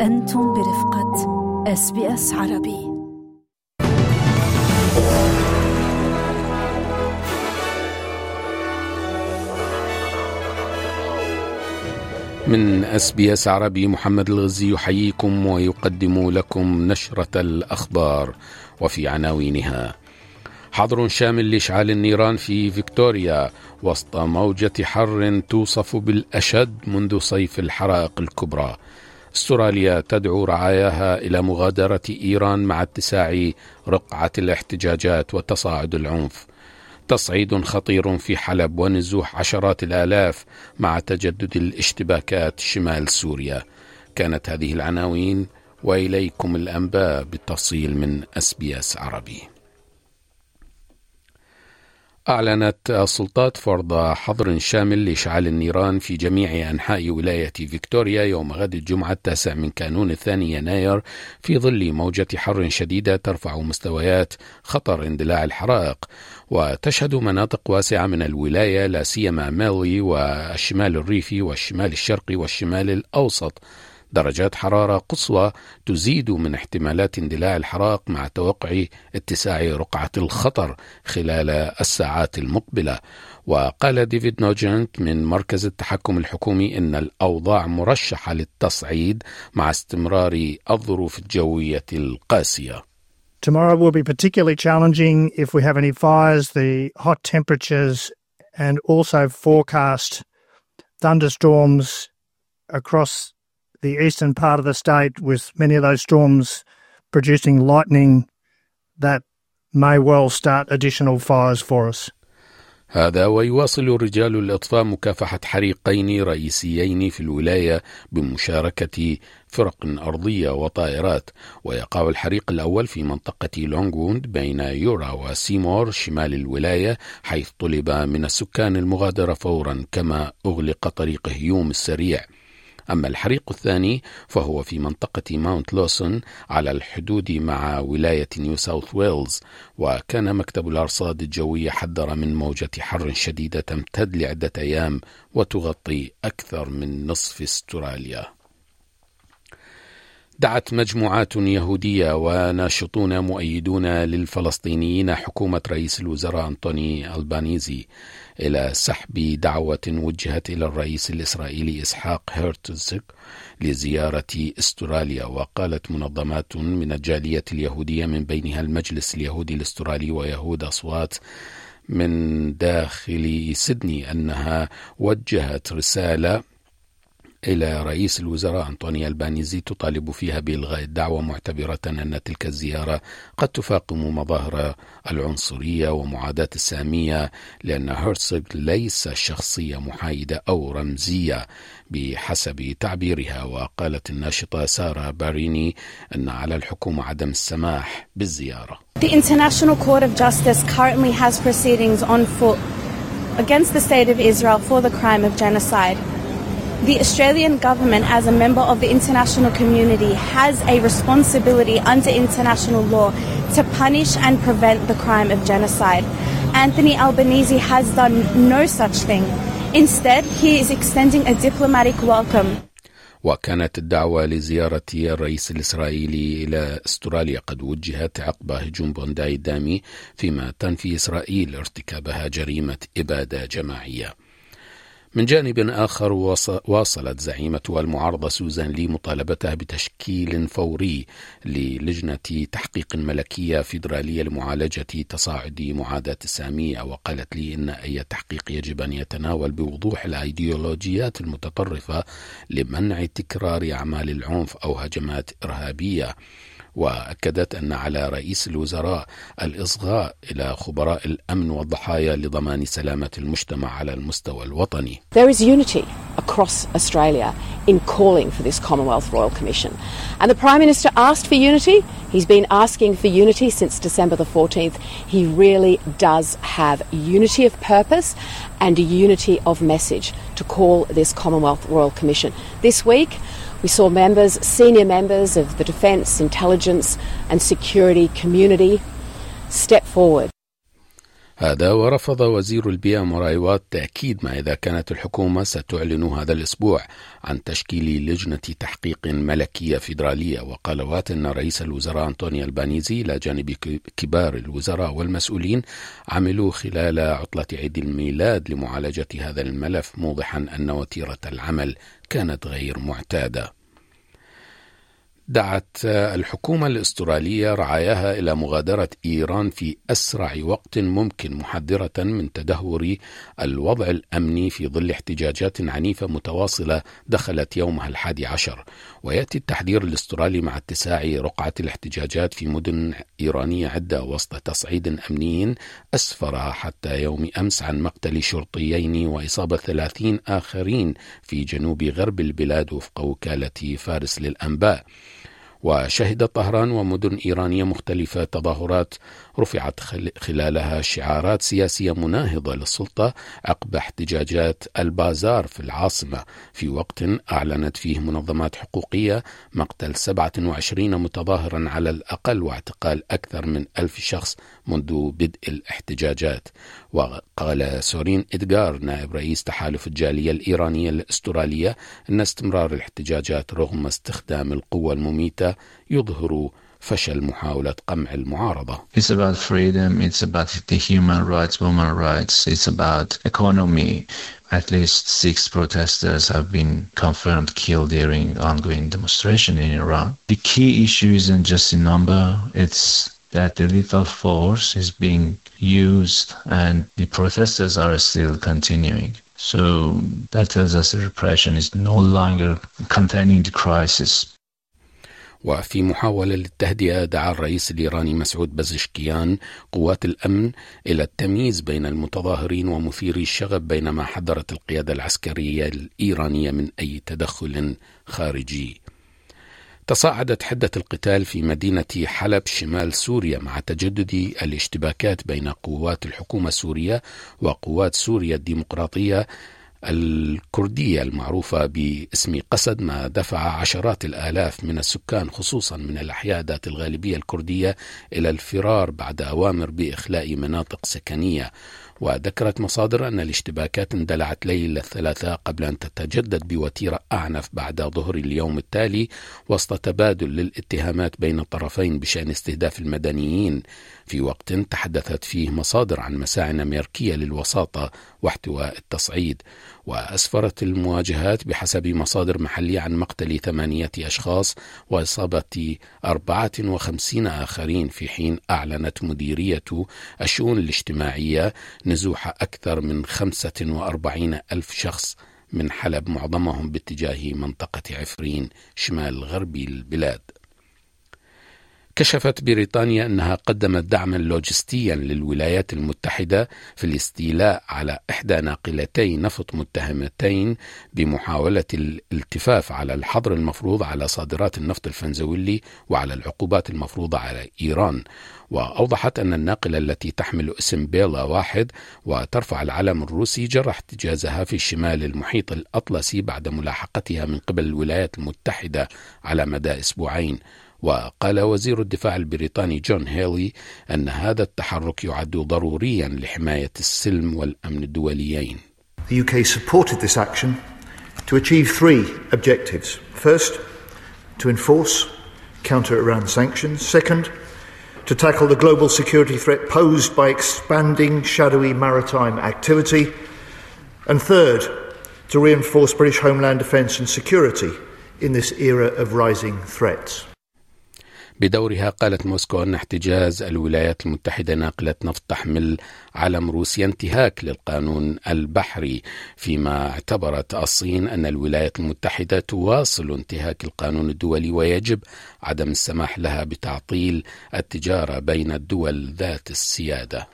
أنتم برفقة SBS عربي. من SBS عربي محمد الغزي يحييكم ويقدم لكم نشرة الأخبار، وفي عناوينها: حظر شامل لإشعال النيران في فيكتوريا وسط موجة حر توصف بالأشد منذ صيف الحرائق الكبرى. استراليا تدعو رعاياها إلى مغادرة إيران مع اتساع رقعة الاحتجاجات وتصاعد العنف. تصعيد خطير في حلب ونزوح عشرات الآلاف مع تجدد الاشتباكات شمال سوريا. كانت هذه العناوين، وإليكم الأنباء بالتفصيل من SBS عربي. أعلنت السلطات فرض حظر شامل لإشعال النيران في جميع أنحاء ولاية فيكتوريا يوم غد الجمعة 9 من كانون 2 يناير في ظل موجة حر شديدة ترفع مستويات خطر اندلاع الحرائق، وتشهد مناطق واسعة من الولاية لا سيما مالي والشمال الريفي والشمال الشرقي والشمال الأوسط درجات حرارة قصوى تزيد من احتمالات اندلاع الحرائق مع توقع اتساع رقعة الخطر خلال الساعات المقبلة. وقال ديفيد نوجنت من مركز التحكم الحكومي إن الأوضاع مرشحة للتصعيد مع استمرار الظروف الجوية القاسية. Tomorrow will be particularly challenging if we have any fires, the hot temperatures, and also forecast thunderstorms across the eastern part of the state, with many of those storms producing lightning that may well start additional fires for us. هذا ويواصل رجال الإطفاء مكافحة حريقين رئيسيين في الولاية بمشاركة فرق أرضية وطائرات. ويقع الحريق الأول في منطقة لونغوند بين يورا وسيمور شمال الولاية، حيث طلب من السكان المغادرة فورا، كما أغلق طريق هيوم السريع. أما الحريق الثاني فهو في منطقة ماونت لوسون على الحدود مع ولاية نيو ساوث ويلز. وكان مكتب الأرصاد الجوية حذر من موجة حر شديدة تمتد لعدة أيام وتغطي أكثر من نصف استراليا. دعت مجموعات يهودية وناشطون مؤيدون للفلسطينيين حكومة رئيس الوزراء أنتوني ألبانيزي إلى سحب دعوة وجهت إلى الرئيس الإسرائيلي إسحاق هرتزوغ لزيارة استراليا. وقالت منظمات من الجالية اليهودية من بينها المجلس اليهودي الاسترالي ويهود أصوات من داخل سيدني أنها وجهت رسالة إلى رئيس الوزراء أنطوني ألبانيزي تطالب فيها بإلغاء الدعوة، معتبرة أن تلك الزيارة قد تفاقم مظاهر العنصرية ومعاداة السامية، لأن هرتزوغ ليس شخصية محايدة أو رمزية بحسب تعبيرها. وقالت الناشطة سارة باريني أن على الحكومة عدم السماح بالزيارة. The International Court of Justice currently has proceedings on foot against the state of Israel for the crime of genocide. The Australian government, as a member of the international community, has a responsibility under international law to punish and prevent the crime of genocide. Anthony Albanese has done no such thing. Instead, he is extending a diplomatic welcome. وكانت الدعوة لزيارة الرئيس الإسرائيلي إلى استراليا قد وجهت عقب هجوم بونداي الدامي، فيما تنفي إسرائيل ارتكابها جريمة إبادة جماعية. من جانب آخر واصلت زعيمة المعارضة سوزان لي مطالبتها بتشكيل فوري للجنة تحقيق ملكية فيدرالية لمعالجة تصاعد معاداة السامية. وقالت لي إن أي تحقيق يجب أن يتناول بوضوح الأيديولوجيات المتطرفة لمنع تكرار أعمال العنف أو هجمات إرهابية. وأكدت أن على رئيس الوزراء الإصغاء إلى خبراء الأمن والضحايا لضمان سلامة المجتمع على المستوى الوطني. There is unity across Australia in calling for this Commonwealth Royal Commission. And the Prime Minister asked for unity. He's been asking for unity since December the 14th. He really does have unity of purpose and a unity of message to call this Commonwealth Royal Commission. This week, we saw senior members of the defence, intelligence and security community step forward. هذا ورفض وزير البيئة مرايوات تأكيد ما إذا كانت الحكومة ستعلن هذا الأسبوع عن تشكيل لجنة تحقيق ملكية فيدرالية. وقال وات أن رئيس الوزراء أنطوني البانيزي إلى جانب كبار الوزراء والمسؤولين عملوا خلال عطلة عيد الميلاد لمعالجة هذا الملف، موضحا أن وتيرة العمل كانت غير معتادة. دعت الحكومة الأسترالية رعاياها إلى مغادرة إيران في أسرع وقت ممكن، محذرة من تدهور الوضع الأمني في ظل احتجاجات عنيفة متواصلة دخلت يومها 11. ويأتي التحذير الأسترالي مع اتساع رقعة الاحتجاجات في مدن إيرانية عدة وسط تصعيد أمني أسفر حتى يوم أمس عن مقتل شرطيين وإصابة 30 آخرين في جنوب غرب البلاد وفق وكالة فارس للأنباء. وشهدت طهران ومدن إيرانية مختلفة تظاهرات رفعت خلالها شعارات سياسية مناهضة للسلطة عقب احتجاجات البازار في العاصمة، في وقت أعلنت فيه منظمات حقوقية مقتل 27 متظاهرا على الأقل واعتقال أكثر من 1000 شخص منذ بدء الاحتجاجات. وقال سورين إدغار نائب رئيس تحالف الجالية الإيرانية الأسترالية أن استمرار الاحتجاجات رغم استخدام القوة المميتة يظهر فشل محاولة قمع المعارضة. It's about freedom, it's about the human rights, women's rights, it's about economy. At least 6 protesters have been confirmed killed during ongoing demonstration in Iran. The key issue isn't just a number, it's that the lethal force is being used and the protesters are still continuing. So that tells us the repression is no longer containing the crisis. وفي محاولة للتهدئة دعا الرئيس الإيراني مسعود بزشكيان قوات الأمن إلى التمييز بين المتظاهرين ومثيري الشغب، بينما حذرت القيادة العسكرية الإيرانية من أي تدخل خارجي. تصاعدت حدة القتال في مدينة حلب شمال سوريا مع تجدد الاشتباكات بين قوات الحكومة السورية وقوات سوريا الديمقراطية الكردية المعروفة باسم قسد، ما دفع عشرات الآلاف من السكان خصوصا من الأحياء ذات الغالبية الكردية إلى الفرار بعد أوامر بإخلاء مناطق سكنية. وذكرت مصادر أن الاشتباكات اندلعت ليلة الثلاثاء قبل أن تتجدد بوتيرة أعنف بعد ظهر اليوم التالي، وسط تبادل للاتهامات بين الطرفين بشأن استهداف المدنيين، في وقت تحدثت فيه مصادر عن مساعٍ أمريكية للوساطة واحتواء التصعيد. وأسفرت المواجهات بحسب مصادر محلية عن مقتل 8 أشخاص وإصابة 54 آخرين، في حين أعلنت مديرية الشؤون الاجتماعية نزوح أكثر من 45 ألف شخص من حلب، معظمهم باتجاه منطقة عفرين شمال غربي البلاد. كشفت بريطانيا أنها قدمت دعما لوجستيا للولايات المتحدة في الاستيلاء على إحدى ناقلتي نفط متهمتين بمحاولة الالتفاف على الحظر المفروض على صادرات النفط الفنزويلي وعلى العقوبات المفروضة على إيران. وأوضحت أن الناقلة التي تحمل اسم بيلا 1 وترفع العلم الروسي جرى احتجازها في شمال المحيط الأطلسي بعد ملاحقتها من قبل الولايات المتحدة على مدى أسبوعين. وقال وزير الدفاع البريطاني جون هيلي أن هذا التحرك يعد ضروريا لحماية السلم والأمن الدوليين. The UK supported this action to achieve 3 objectives. First, to enforce counter-Iran sanctions. Second, to tackle the global security threat posed by expanding shadowy maritime activity. And third, to reinforce British homeland defence and security in this era of rising threats. بدورها قالت موسكو أن احتجاز الولايات المتحدة ناقلة نفط تحمل علم روسيا انتهاك للقانون البحري، فيما اعتبرت الصين أن الولايات المتحدة تواصل انتهاك القانون الدولي ويجب عدم السماح لها بتعطيل التجارة بين الدول ذات السيادة.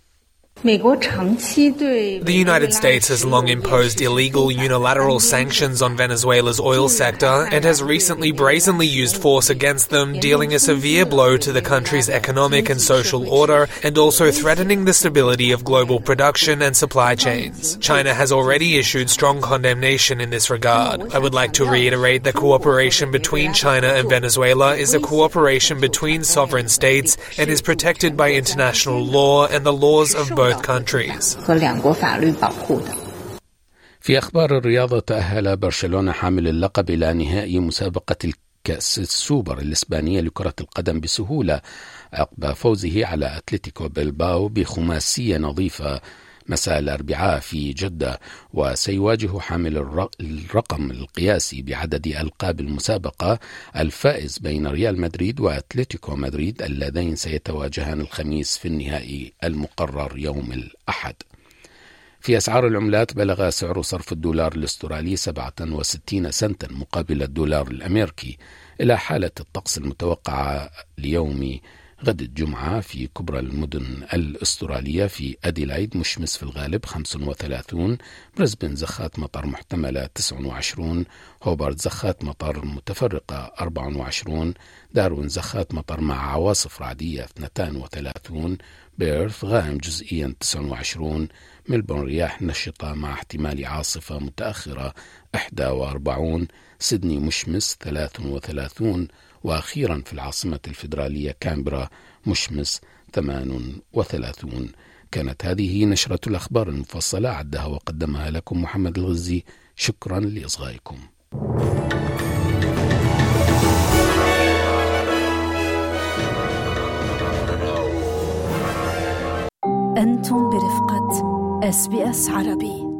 The United States has long imposed illegal unilateral sanctions on Venezuela's oil sector and has recently brazenly used force against them, dealing a severe blow to the country's economic and social order and also threatening the stability of global production and supply chains. China has already issued strong condemnation in this regard. I would like to reiterate that cooperation between China and Venezuela is a cooperation between sovereign states and is protected by international law and the laws of both both countries. في أخبار الرياضة، تأهل برشلونة حامل اللقب إلى نهائي مسابقة كأس السوبر الإسبانية لكرة القدم بسهولة عقب فوزه على أتلتيكو بلباو بخماسية نظيفة مساء الأربعاء في جدة، وسيواجه حامل الرقم القياسي بعدد ألقاب المسابقة الفائز بين ريال مدريد وأتلتيكو مدريد اللذين سيتواجهان الخميس في النهائي المقرر يوم الأحد. في أسعار العملات، بلغ سعر صرف الدولار الأسترالي 67 سنتا مقابل الدولار الأمريكي. إلى حالة الطقس المتوقعة ليوم غد الجمعة في كبرى المدن الأسترالية: في أديلايد مشمس في الغالب 35، بريسبن زخات مطر محتملة 29، هوبارت زخات مطر متفرقة 24، داروين زخات مطر مع عواصف رعدية 32، بيرث غائم جزئيا 29، ملبورن رياح نشطة مع احتمال عاصفة متأخرة 41، سيدني مشمس 33، وأخيرا في العاصمة الفيدرالية كامبرا مشمس 38. كانت هذه نشرة الأخبار المفصلة، عدها وقدمها لكم محمد الغزي. شكرا لإصغائكم. أنتم برفقة SBS عربي.